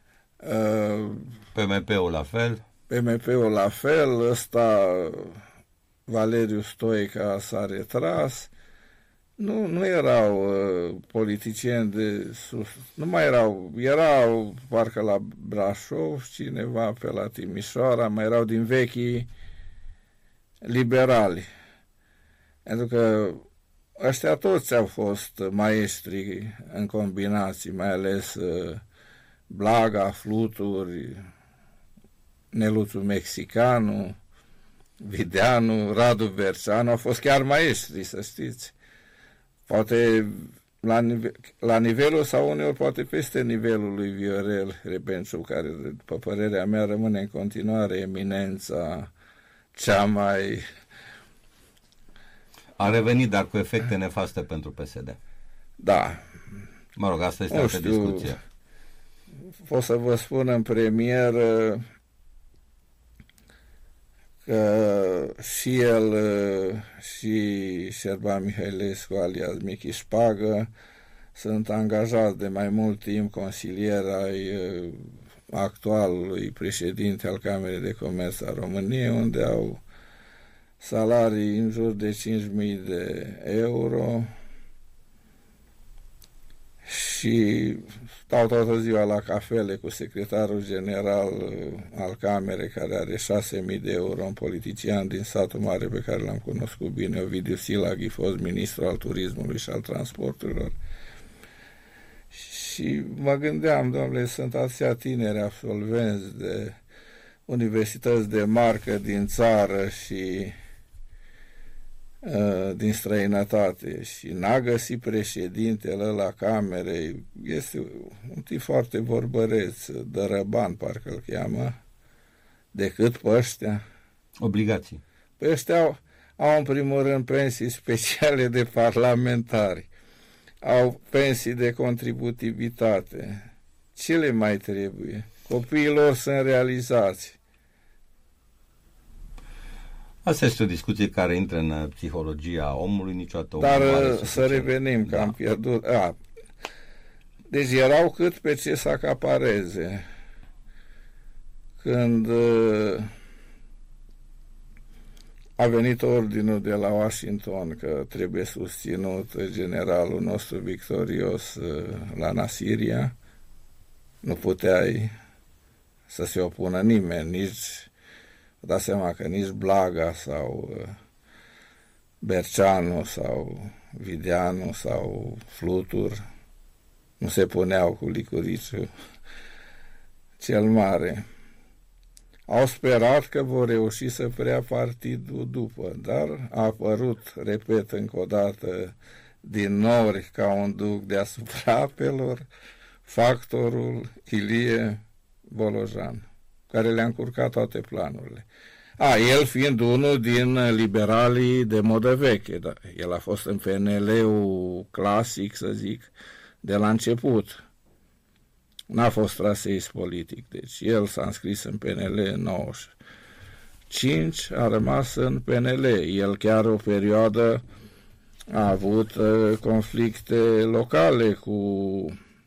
PMP-ul la fel. PMP-ul la fel, ăsta Valeriu Stoica s-a retras. Nu erau politicieni de sus, nu mai erau parcă la Brașov, cineva pe la Timișoara, mai erau din vechii liberali. Pentru că ăștia toți au fost maestri în combinații, mai ales Blaga, Fluturi, Neluțu Mexicanu, Videanu, Radu Berceanu, au fost chiar maestri, să știți. Poate la nivelul sau uneori poate peste nivelul lui Viorel Rebenciu, care, după părerea mea, rămâne în continuare eminența cea mai... A revenit, dar cu efecte nefaste pentru PSD. Da. Mă rog, asta este altă discuție. Pot să vă spun în premieră că și el și Șerban Mihailescu, alias Michi Șpagă, sunt angajați de mai mult timp consilieri ai actualului președinte al Camerei de Comerț a României, unde au salarii în jur de 5.000 de euro și stau toată ziua la cafele cu secretarul general al Camerei, care are 6.000 de euro, un politician din satul mare pe care l-am cunoscut bine, Ovidiu Silaghi, fost ministru al turismului și al transporturilor. Și mă gândeam, domnule, sunt atâția tineri absolvenți de universități de marcă din țară și din străinătate și n-a găsit președintele la Camerei. Este un tip foarte vorbăreț, Dărăban parcă îl cheamă, decât pe ăștia. Obligații. Pe ăștia au în primul rând pensii speciale de parlamentari, au pensii de contributivitate. Ce le mai trebuie? Copiilor sunt realizați. Asta este o discuție care intră în psihologia omului, niciodată. Dar să revenim, că am pierdut. Deci erau cât pe ce să acapareze. Când a venit ordinul de la Washington că trebuie susținut generalul nostru victorios la Nasiria, nu puteai să se opună nimeni, nici, dați seama că nici Blaga sau Berceanu sau Videanu sau Flutur nu se puneau cu Licuriciu cel mare. Au sperat că vor reuși să preia partidul după, dar a apărut, repet încă o dată, din nori ca un duc deasupra apelor, factorul Ilie Bolojan, care le-a încurcat toate planurile. El fiind unul din liberalii de modă veche, da. El a fost în PNL-ul clasic, să zic, de la început. N-a fost traseist politic, deci el s-a înscris în PNL în 95, a rămas în PNL. El chiar o perioadă a avut conflicte locale cu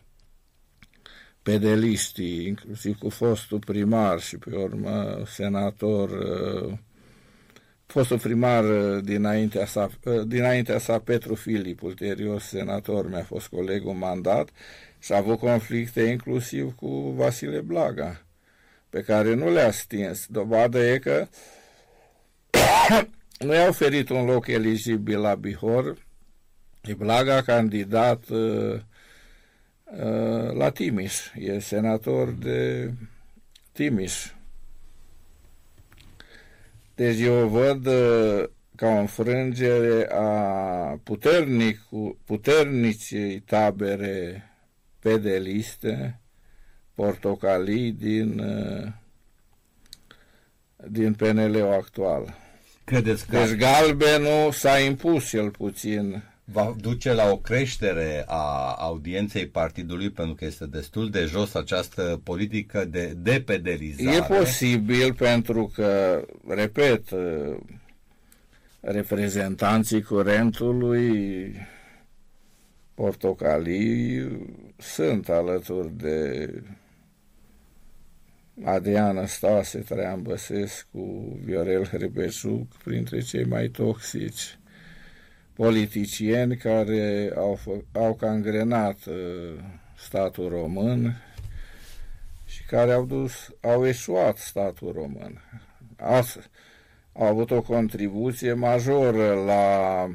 pedeliștii, inclusiv cu fostul primar și pe urmă senator, fostul primar dinaintea sa Petru Filip, ulterior senator, mi-a fost colegul mandat și a avut conflicte inclusiv cu Vasile Blaga, pe care nu le-a stins. Dovadă e că nu i-a oferit un loc eligibil la Bihor. Blaga a candidat la Timiș, e senator de Timiș. Deci eu văd ca o înfrângere a puternicii tabere pedeliste, portocalii din PNL-ul actual. Credeți că deci galbenul s-a impus cel puțin. Va duce la o creștere a audienței partidului, pentru că este destul de jos această politică de depedelizare? E posibil, pentru că, repet, reprezentanții curentului portocalii sunt alături de Adrian Stase, Traian Băsescu, Viorel Hrebeciuc, printre cei mai toxici politicieni care au cangrenat statul român și care au eșuat statul român. Au avut o contribuție majoră la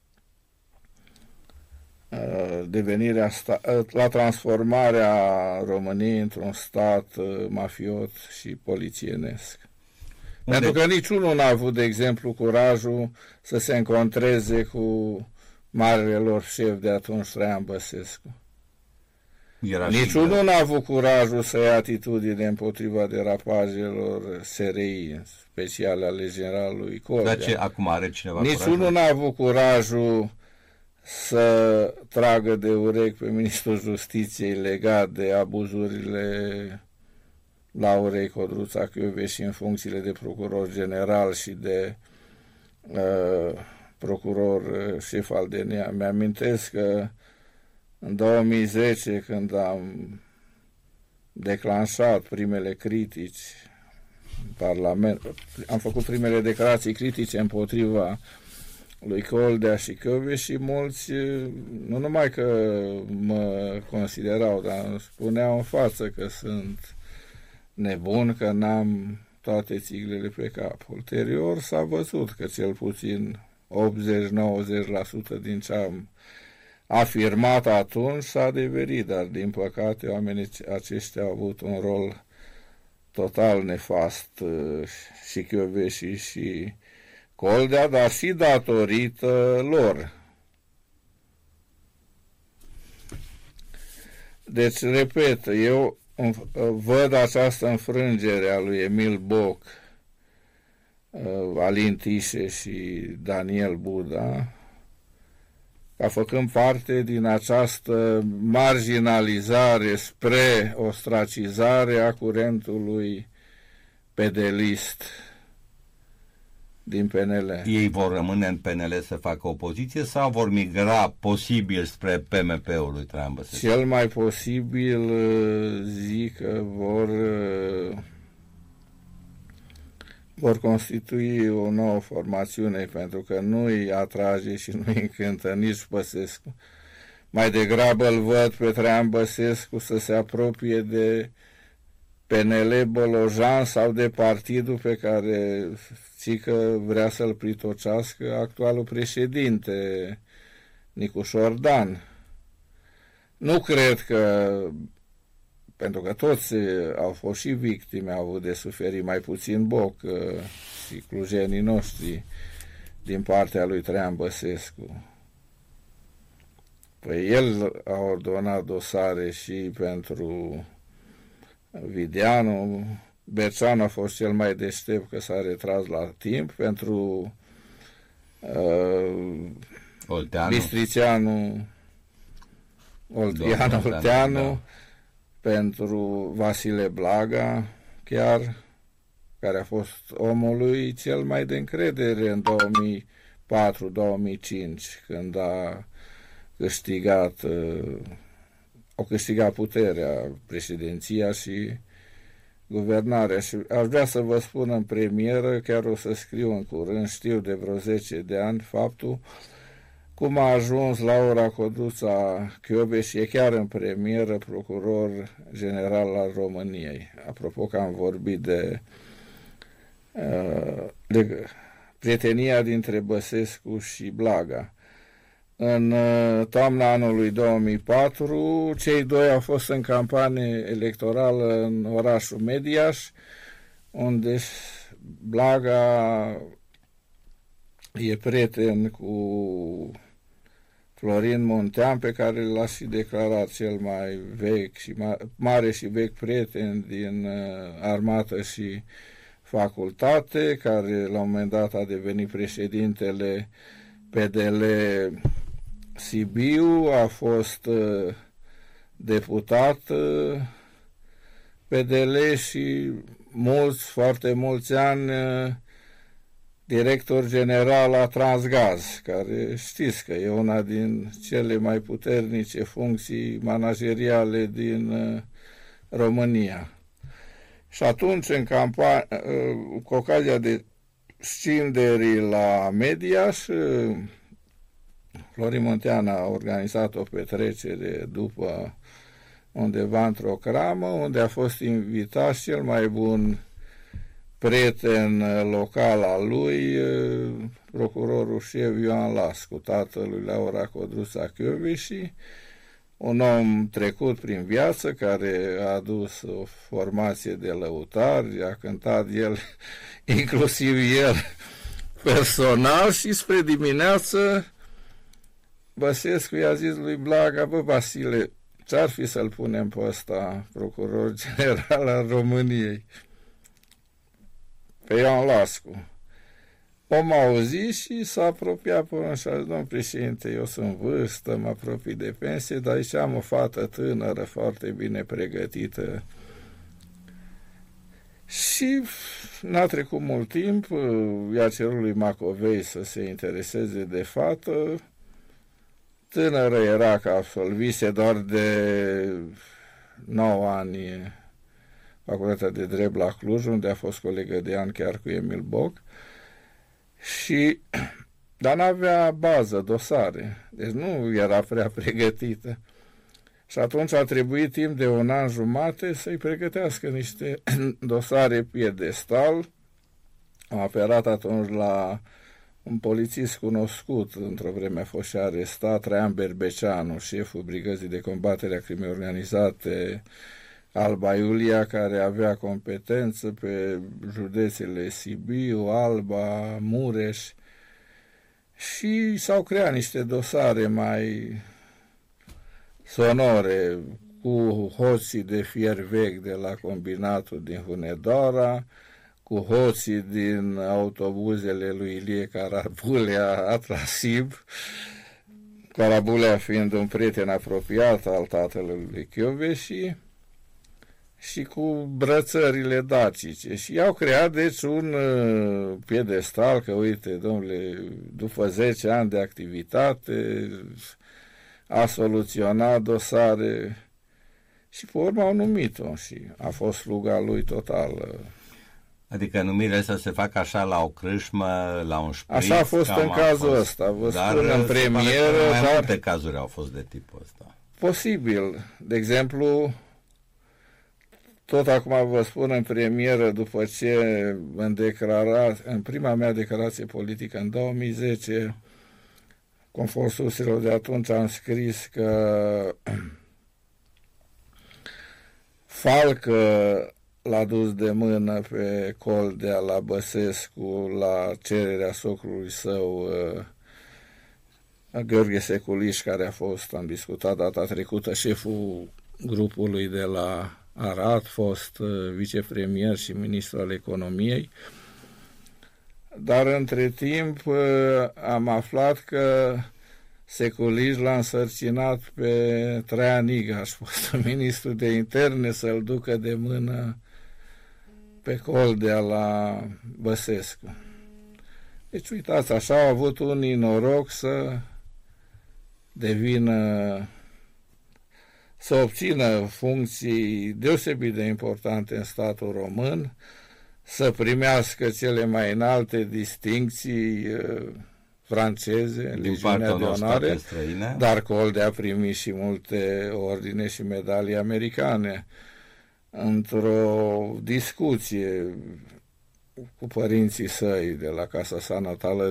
la transformarea României într-un stat mafiot și polițienesc. Pentru că niciunul n-a avut, de exemplu, curajul să se încontreze cu marele lor șef de atunci, Traian Băsescu. Niciunul n-a avut curajul să ia atitudine împotriva derapajelor SRI, speciale ale generalului Coldea. Dar ce, acum are cineva Niciunul n-a avut curajul să tragă de urechi pe ministrul Justiției legat de abuzurile Laurei Codruța Kövesi în funcțiile de procuror general și de procuror șef al DNA. Mi-amintesc că în 2010, când am declanșat primele critici în Parlament, am făcut primele declarații critice împotriva lui Coldea și Kövesi și mulți, nu numai că mă considerau, dar spuneau în față că sunt nebun, că n-am toate țiglele pe cap. Ulterior s-a văzut că cel puțin 80-90% din ce am afirmat atunci s-a adeverit, dar din păcate oamenii aceștia au avut un rol total nefast, și Kövesi și Coldea, dar și datorită lor. Deci, repet, eu văd această înfrângere a lui Emil Boc, Alin Tișe și Daniel Buda, ca făcând parte din această marginalizare spre ostracizare a curentului pedelist din PNL. Ei vor rămâne în PNL să facă opoziție sau vor migra posibil spre PMP-ul lui Traian Băsescu? Cel mai posibil zic că vor constitui o nouă formațiune, pentru că nu-i atrage și nu-i încântă nici Băsescu. Mai degrabă îl văd pe Traian Băsescu să se apropie de PNL Bolojan sau de partidul pe care țică vrea să-l pritocească actualul președinte, Nicușor Dan. Nu cred că, pentru că toți au fost și victime, au avut de suferit, mai puțin Boc și clujenii noștri din partea lui Traian Băsescu. Păi el a ordonat dosare și pentru Videanu. Berceanu a fost cel mai deștept că s-a retras la timp. Pentru Bistrițeanu, Olteanu, pentru Vasile Blaga, chiar, care a fost omul lui cel mai de încredere în 2004-2005, când au câștigat puterea, președinția și guvernarea. Și aș vrea să vă spun în premieră, chiar o să scriu în curând, știu de vreo 10 de ani faptul cum a ajuns Laura Codruța Kövesi, e chiar în premieră procuror general al României. Apropo că am vorbit de prietenia dintre Băsescu și Blaga. În toamna anului 2004, cei doi au fost în campanie electorală în orașul Mediaș, unde Blaga e prieten cu Florin Muntean, pe care l-a și declarat cel mai vechi și mare și vechi prieten din armată și facultate, care la un moment dat a devenit președintele PDL Sibiu, a fost deputat PDL și foarte mulți ani director general la Transgaz, care știți că e una din cele mai puternice funcții manageriale din România. Și atunci, în cu ocazia de scinderii la Mediaș, Florin Muntean a organizat o petrecere după undeva într-o cramă, unde a fost invitat cel mai bun prieten local al lui, procurorul șef Ioan Lascu, tatăl lui Laura Codruța Kövesi, un om trecut prin viață, care a adus o formație de lăutari, a cântat el, inclusiv el personal, și spre dimineață Băsescu i-a zis lui Blaga: bă, Vasile, ce-ar fi să-l punem pe ăsta procuror general al României? Pe Ioan Lascu. Om a auzit și s-a apropiat până și a zis: domn președinte, eu sunt vârstă, mă apropii de pensie, dar aici am o fată tânără, foarte bine pregătită. Și n-a trecut mult timp, i-a cerut lui Macovei să se intereseze de fată. Tânără era, că absolvise doar de 9 ani facultatea de drept la Cluj, unde a fost colegă de an chiar cu Emil Boc. Dar n-avea bază, dosare, deci nu era prea pregătită. Și atunci a trebuit timp de 1 an jumate să-i pregătească niște dosare piedestal. Am apelat atunci la un polițist cunoscut, într-o vreme a fost și arestat, Traian Berbeceanu, șeful Brigăzii de Combatere a Crimei Organizate Alba Iulia, care avea competență pe județele Sibiu, Alba, Mureș, și s-au creat niște dosare mai sonore cu hoții de fier vechi de la combinatul din Hunedoara, cu hoții din autobuzele lui Ilie Carabulea Atrasib, Carabulea fiind un prieten apropiat al tatălui lui Chioveși, și cu brățările dacice. Și i-au creat, deci, un piedestal, că, uite, domnule, după 10 ani de activitate, a soluționat dosare și, pe urmă, au numit-o și a fost sluga lui totală. Adică numirile astea se fac așa la o crâșmă, la un șpriț? Așa a fost în cazul ăsta, vă spun, în premieră. Mai multe cazuri au fost de tipul ăsta. Posibil. De exemplu, tot acum vă spun, în premieră, după ce în prima mea declarație politică, în 2010, conform surselor de atunci, am scris că Falcă l-a dus de mână pe Coldea la Băsescu la cererea socrului său, Gheorghe Seculiș, care a fost, am discutat data trecută, șeful grupului de la Arad, fost vicepremier și ministru al economiei. Dar între timp am aflat că Seculiș l-a însărcinat pe Traian Igaș, fost ministru de interne, să-l ducă de mână pe Coldea la Băsescu. Deci, uitați, așa au avut unii noroc să obțină funcții deosebit de importante în statul român, să primească cele mai înalte distincții franceze, Legiunea de Onoare, dar Coldea a primit și multe ordine și medalii americane. Într-o discuție cu părinții săi de la casa sa natală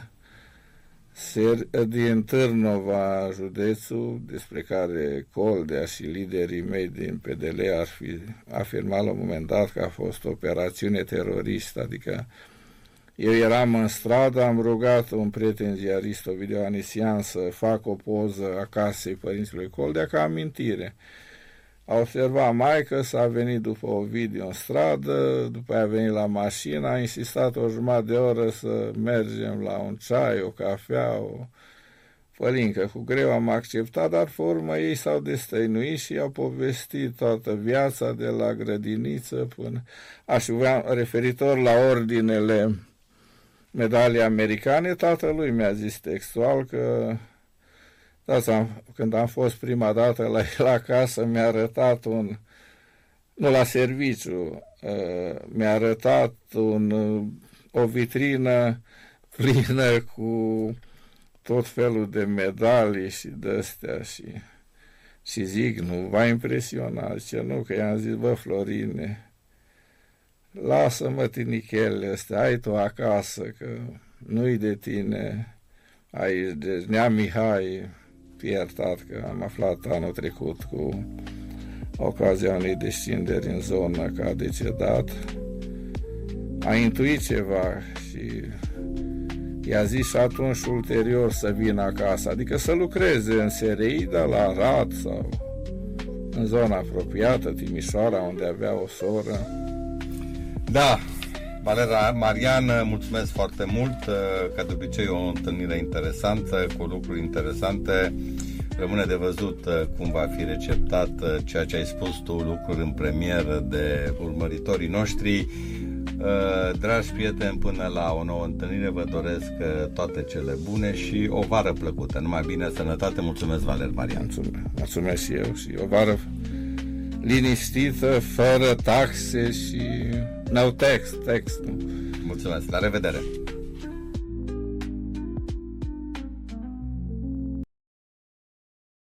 din Târnova, județul, despre care Coldea și liderii mei din PDL ar fi afirmat la un moment dat că a fost o operațiune teroristă, adică eu eram în stradă, am rugat un prieten ziarist, Ovidiu Anisian, să fac o poză a casei părinților Coldea ca amintire. A observat maică, s-a venit după Ovidiu în stradă, după aia a venit la mașină, a insistat o jumătate de oră să mergem la un ceai, o cafea, o pălincă. Cu greu am acceptat, dar pe urmă ei s-au destăinuit și au povestit toată viața de la grădiniță până... Și referitor la ordinele medalii americane, tatălui mi-a zis textual că când am fost prima dată la el acasă, mi-a arătat nu la serviciu, mi-a arătat o vitrină plină cu tot felul de medalii și de-astea și zic, nu v-a impresionat? Zice, nu, că i-am zis, bă, Florine, lasă-mă tinichelele astea, ai tu acasă, că nu-i de tine aici. Deci Nea Mihai, iertat că am aflat anul trecut cu ocazia unei descinderi în zonă că a decedat, a intuit ceva și i-a zis și atunci ulterior să vină acasă, adică să lucreze în SRI de la Arad sau în zona apropiată, Timișoara, unde avea o soră. Da, Valera Marian, mulțumesc foarte mult, ca de obicei o întâlnire interesantă, cu lucruri interesante. Rămâne de văzut cum va fi receptat ceea ce ai spus tu, lucruri în premieră de urmăritorii noștri. Dragi prieteni, până la o nouă întâlnire vă doresc toate cele bune și o vară plăcută. Numai bine, sănătate, mulțumesc, Valer Marian. Mulțumesc și eu, și o vară liniștită, fără taxe și no tax. Mulțumesc, la revedere.